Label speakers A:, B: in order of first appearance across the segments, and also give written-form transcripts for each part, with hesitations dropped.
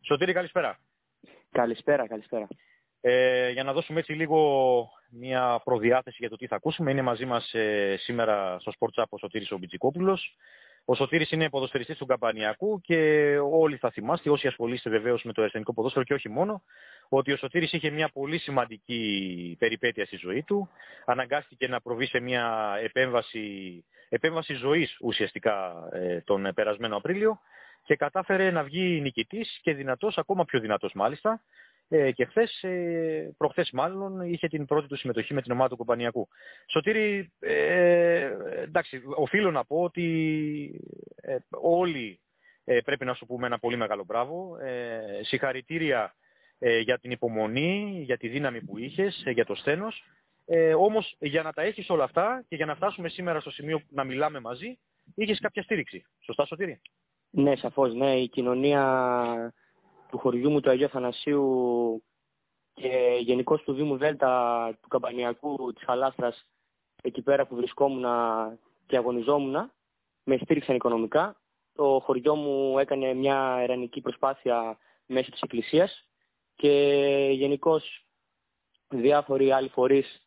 A: Σωτήρη, καλησπέρα.
B: Καλησπέρα.
A: Για να δώσουμε έτσι λίγο μια προδιάθεση για το τι θα ακούσουμε, είναι μαζί μας σήμερα στο Sport Chat ο Σωτήρης ο Μπιτζικόπουλος. Ο Σωτήρης είναι ποδοσφαιριστής του Καμπανιακού και όλοι θα θυμάστε, όσοι ασχολείστε βεβαίως με το ελληνικό ποδόσφαιρο και όχι μόνο, ότι ο Σωτήρης είχε μια πολύ σημαντική περιπέτεια στη ζωή του. Αναγκάστηκε να προβεί σε μια επέμβαση ζωής ουσιαστικά τον περασμένο Απρίλιο και κατάφερε να βγει νικητής και δυνατός, ακόμα πιο δυνατός μάλιστα. Και προχθές μάλλον, είχε την πρώτη του συμμετοχή με την ομάδα του Καμπανιακού. Σωτήρη, εντάξει, οφείλω να πω ότι όλοι πρέπει να σου πούμε ένα πολύ μεγάλο μπράβο. Συγχαρητήρια για την υπομονή, για τη δύναμη που είχες, για το σθένος. Όμως για να τα έχεις όλα αυτά και για να φτάσουμε σήμερα στο σημείο να μιλάμε μαζί, είχες κάποια στήριξη. Σωστά, Σωτήρη?
B: Ναι, σαφώς, ναι. Η κοινωνία του χωριού μου, του Αγίου Αθανασίου και γενικώς του Δήμου Δέλτα, του Καμπανιακού, της Χαλάστρας, εκεί πέρα που βρισκόμουν και αγωνιζόμουν, με στήριξαν οικονομικά. Το χωριό μου έκανε μια ερανική προσπάθεια μέσω της Εκκλησίας και γενικώς διάφοροι άλλοι φορείς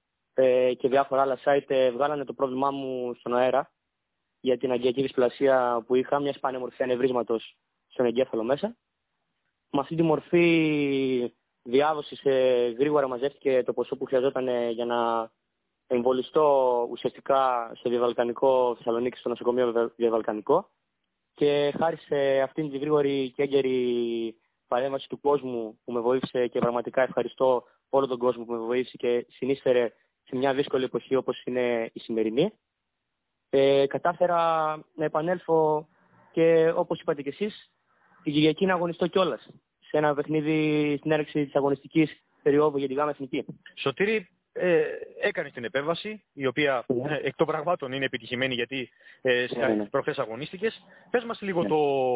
B: και διάφορα άλλα site βγάλανε το πρόβλημά μου στον αέρα για την αγκιακή δυσπλασία που είχα, μια σπάνια μορφή ανεβρίσματος στον εγκέφαλο μέσα. Με αυτή τη μορφή διάδοσης γρήγορα μαζεύτηκε το ποσό που χρειαζόταν για να εμβολιστώ ουσιαστικά στο Διαβαλκανικό Θεσσαλονίκη, στο νοσοκομείο Διαβαλκανικό. Και χάρη σε αυτήν τη γρήγορη και έγκαιρη παρέμβαση του κόσμου που με βοήθησε, και πραγματικά ευχαριστώ όλο τον κόσμο που με βοήθησε και συνείσφερε σε μια δύσκολη εποχή όπως είναι η σημερινή, κατάφερα να επανέλθω και όπως είπατε κι εσείς, την Κυριακή να αγωνιστώ κιόλας σε ένα παιχνίδι στην έναρξη της αγωνιστικής περίοδου για τη ΓΑΜΑ Εθνική.
A: Σωτήρη, έκανες την επέμβαση, η οποία εκ των πραγμάτων είναι επιτυχημένη, γιατί προχθές αγωνίστηκες. Πες μας λίγο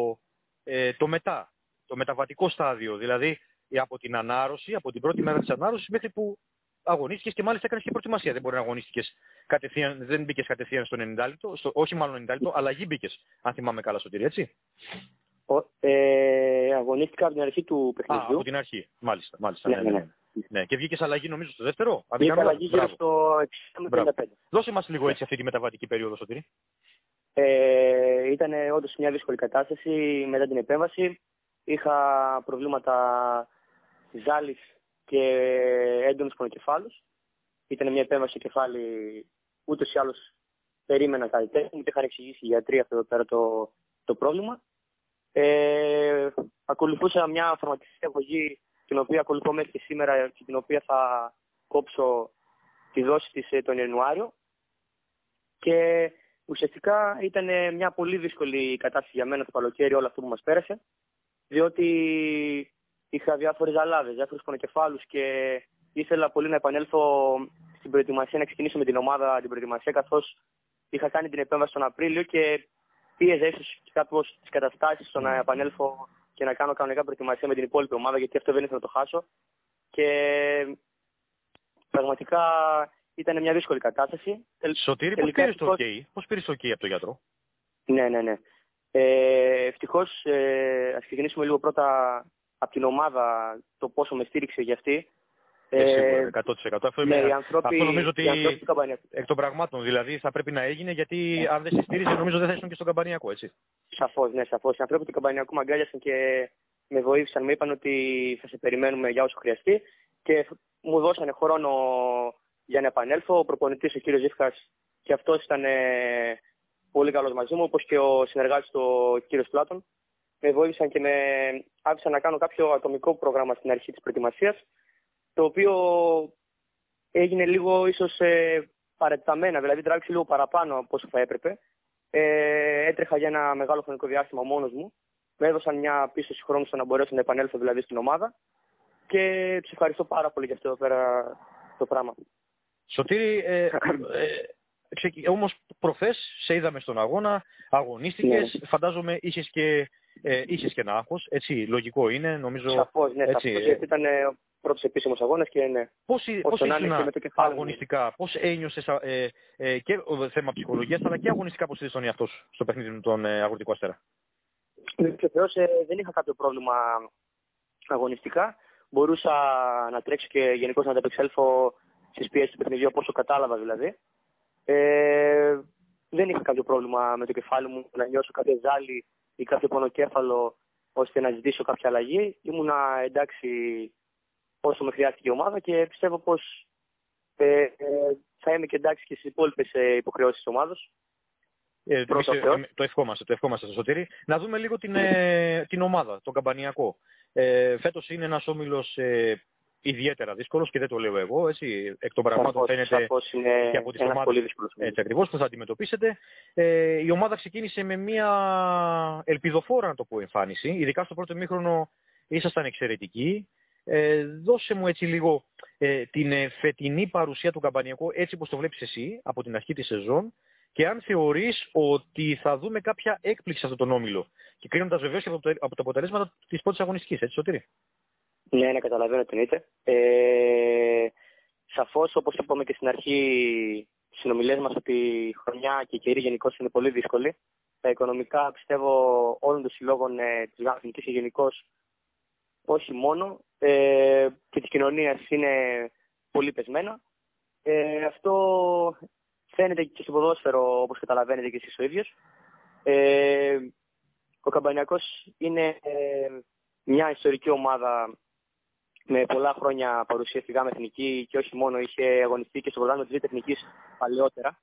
A: το μεταβατικό στάδιο, δηλαδή από την ανάρρωση, από την πρώτη μέρα της ανάρρωσης μέχρι που αγωνίστηκες και μάλιστα έκανες και προετοιμασία. Δεν μπορεί να αγωνίστηκες κατευθείαν, δεν μπήκες κατευθείαν στο 90 λεπτό, όχι μάλλον 90 λεπτό, αλλαγή μπήκες, αν θυμάμαι καλά, Σωτήρη, έτσι?
B: Αγωνίστηκα από την αρχή του παιχνιδιού.
A: Από την αρχή, μάλιστα. Ναι. Και βγήκες αλλαγή νομίζω στο δεύτερο.
B: Βγήκα αλλαγή γύρω στο 65.
A: Δώσε μας λίγο έτσι αυτή τη μεταβατική περίοδο, Σωτήρη.
B: Ήταν όντως μια δύσκολη κατάσταση μετά την επέμβαση. Είχα προβλήματα ζάλης και έντονους πονοκεφάλους. Ήταν μια επέμβαση στο κεφάλι, ούτως ή άλλως περίμενα κάτι τέτοιο. Μου είχαν εξηγήσει οι γιατροί αυτό εδώ πέρα το πρόβλημα. Ακολουθούσα μια φαρμακευτική αγωγή, την οποία ακολουθώ μέχρι και σήμερα και την οποία θα κόψω τη δόση της τον Ιανουάριο. Και ουσιαστικά ήταν μια πολύ δύσκολη κατάσταση για μένα το καλοκαίρι, όλο αυτό που μας πέρασε, διότι είχα διάφορες ζαλάδες, διάφορους πονοκεφάλους και ήθελα πολύ να επανέλθω στην προετοιμασία, να ξεκινήσω με την ομάδα την προετοιμασία, καθώς είχα κάνει την επέμβαση τον Απρίλιο και πίεζα ίσως κάπως τις καταστάσεις στο να επανέλθω και να κάνω κανονικά προετοιμασία με την υπόλοιπη ομάδα, γιατί αυτό δεν ήθελα να το χάσω. Και πραγματικά ήταν μια δύσκολη κατάσταση.
A: Σωτήρη, πώς πήρες το OK? Πώς πήρες το OK από τον γιατρό?
B: Ναι. Ευτυχώς, ας ξεκινήσουμε λίγο πρώτα από την ομάδα, το πόσο με στήριξε για αυτή.
A: Σίγουρα, 100%. Αυτό νομίζω ότι εκ των πραγμάτων δηλαδή θα πρέπει να έγινε, γιατί αν δεν σε στήριζε νομίζω δεν θα ήσουν και στον Καμπανιακό, έτσι.
B: Σαφώς. Οι ανθρώποι του Καμπανιακού με αγκάλιασαν και με βοήθησαν. Με είπαν ότι θα σε περιμένουμε για όσο χρειαστεί και μου δώσανε χρόνο για να επανέλθω. Ο προπονητής, ο κύριος Ζήφκας, και αυτός ήταν πολύ καλός μαζί μου, όπως και ο συνεργάτης του, ο κύριος Πλάτων. Με βοήθησαν και με άφησαν να κάνω κάποιο ατομικό πρόγραμμα στην αρχή της προετοιμασίας, το οποίο έγινε λίγο ίσως παρεταμένα, δηλαδή τράβηξε λίγο παραπάνω από όσο θα έπρεπε. Έτρεχα για ένα μεγάλο χρονικό διάστημα μόνος μου. Με έδωσαν μια πίστοση χρόνου στο να μπορέσω να επανέλθω δηλαδή στην ομάδα και τους ευχαριστώ πάρα πολύ για αυτό εδώ πέρα το πράγμα.
A: Σωτήρη, όμως προχθές σε είδαμε στον αγώνα, αγωνίστηκες, ναι. Φαντάζομαι είχες και ένα άγχος, έτσι, λογικό είναι, νομίζω.
B: Σαφώς, ναι, γιατί ήταν πρώτος επίσημος αγώνας και ναι.
A: Πώς ήσουν αγωνιστικά, πώς ένιωσες και θέμα ψυχολογίας, αλλά και αγωνιστικά πώς είδες τον εαυτό σου στο παιχνίδι με τον Αγροτικό Αστέρα?
B: Βεβαίως δεν είχα κάποιο πρόβλημα αγωνιστικά. Μπορούσα να τρέξω και γενικώς να ανταπεξέλθω στις πιέσεις του παιχνιδιού, όπως κατάλαβα δηλαδή. Δεν είχα κάποιο πρόβλημα με το κεφάλι μου να νιώσω κάποιο ζάλι ή κάποιο πονοκέφαλο ώστε να ζητήσω κάποια αλλαγή. Ήμουνα εντάξει όσο με χρειάστηκε η ομάδα και πιστεύω πως θα είμαι και εντάξει και στις υπόλοιπες υποχρεώσεις της ομάδας.
A: Το ευχόμαστε στο Σωτήρη. Να δούμε λίγο την ομάδα, τον Καμπανιακό. Φέτος είναι ένας όμιλος ιδιαίτερα δύσκολος και δεν το λέω εγώ, έτσι, εκ των πραγμάτων φαίνεται και από τις ομάδες έτσι ακριβώς που θα αντιμετωπίσετε. Η ομάδα ξεκίνησε με μια ελπιδοφόρα, να το πω, εμφάνιση. Ειδικά στο πρώτο ημίχρονο ήσασταν εξαιρετικοί. Δώσε μου έτσι λίγο την φετινή παρουσία του Καμπανιακού, έτσι όπως το βλέπεις εσύ από την αρχή της σεζόν, και αν θεωρείς ότι θα δούμε κάποια έκπληξη σε αυτόν τον όμιλο. Και κρίνοντας βεβαίως και από τα αποτελέσματα της πρώτης αγωνιστικής, έτσι Σωτήρη.
B: Ναι, καταλαβαίνω τι εννοείται. Σαφώς, όπως είπαμε και στην αρχή στις συνομιλίες μας, ότι η χρονιά και η καιρή γενικώς είναι πολύ δύσκολη. Τα οικονομικά, πιστεύω, όλων των συλλόγων της Εθνικής και γενικώς, όχι μόνο, και της κοινωνίας είναι πολύ πεσμένα. Αυτό φαίνεται και στο ποδόσφαιρο, όπως καταλαβαίνετε και εσείς ο ίδιος. Ο Καμπανιακός είναι μια ιστορική ομάδα με πολλά χρόνια παρουσία στη ΓΑΜΑ Εθνική και όχι μόνο, είχε αγωνιστεί και στο πρωτάθλημα της Εθνικής παλαιότερα.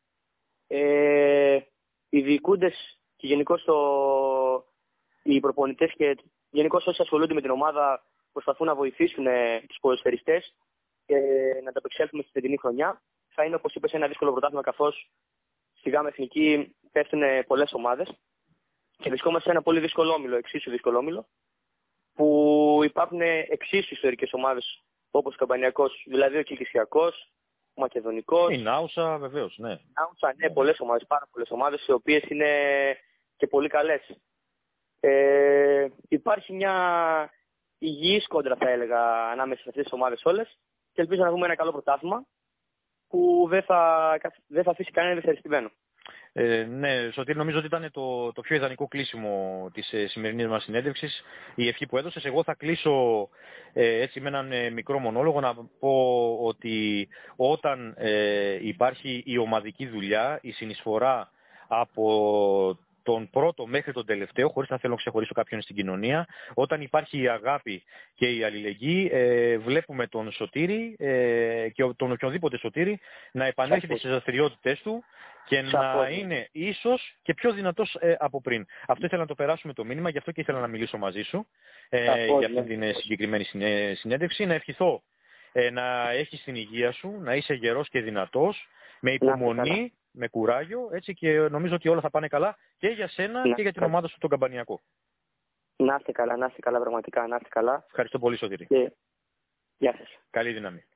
B: Οι διοικούντες και γενικώς οι προπονητές και γενικώς όσοι ασχολούνται με την ομάδα προσπαθούν να βοηθήσουν τους ποδοσφαιριστές και να ανταπεξέλθουμε στη φετινή χρονιά. Θα είναι, όπως είπες, ένα δύσκολο πρωτάθλημα, καθώς στη ΓΑΜΑ Εθνική πέφτουν πολλές ομάδες και βρισκόμαστε σε ένα πολύ δύσκολο όμιλο, εξίσου δύσκολο όμιλο, που υπάρχουν εξίσου ιστορικές ομάδες όπως ο Καμπανιακός, δηλαδή ο Κηφισιακός, ο Μακεδονικός.
A: Η Νάουσα, βεβαίως, ναι.
B: Ναι, πολλές ομάδες, πάρα πολλές ομάδες, οι οποίες είναι και πολύ καλές. Υπάρχει μια υγιής κόντρα, θα έλεγα, ανάμεσα σε αυτές τις ομάδες όλες και ελπίζω να δούμε ένα καλό πρωτάθλημα που δεν θα αφήσει κανένα δευτεριστημένο.
A: Ναι, Σωτήρη, νομίζω ότι ήταν το πιο ιδανικό κλείσιμο της σημερινής μας συνέντευξης, η ευχή που έδωσες. Εγώ θα κλείσω έτσι με έναν μικρό μονόλογο, να πω ότι όταν υπάρχει η ομαδική δουλειά, η συνεισφορά από τον πρώτο μέχρι τον τελευταίο, χωρίς να θέλω να ξεχωρίσω κάποιον στην κοινωνία, όταν υπάρχει η αγάπη και η αλληλεγγύη, βλέπουμε τον Σωτήρη και τον οποιονδήποτε Σωτήρη να επανέρχεται στις δραστηριότητες του και να είναι ίσως και πιο δυνατός από πριν. Αυτό ήθελα να το περάσουμε το μήνυμα, γι' αυτό και ήθελα να μιλήσω μαζί σου για αυτή την συγκεκριμένη συνέντευξη. Να ευχηθώ να έχεις την υγεία σου, να είσαι γερός και δυνατός, με υπομονή, με κουράγιο, έτσι, και νομίζω ότι όλα θα πάνε καλά και για σένα και για την ομάδα σου, τον Καμπανιακό.
B: Να είστε καλά, πραγματικά, να είστε καλά.
A: Ευχαριστώ πολύ, Σωτήρη.
B: Γεια σας.
A: Καλή δύναμη.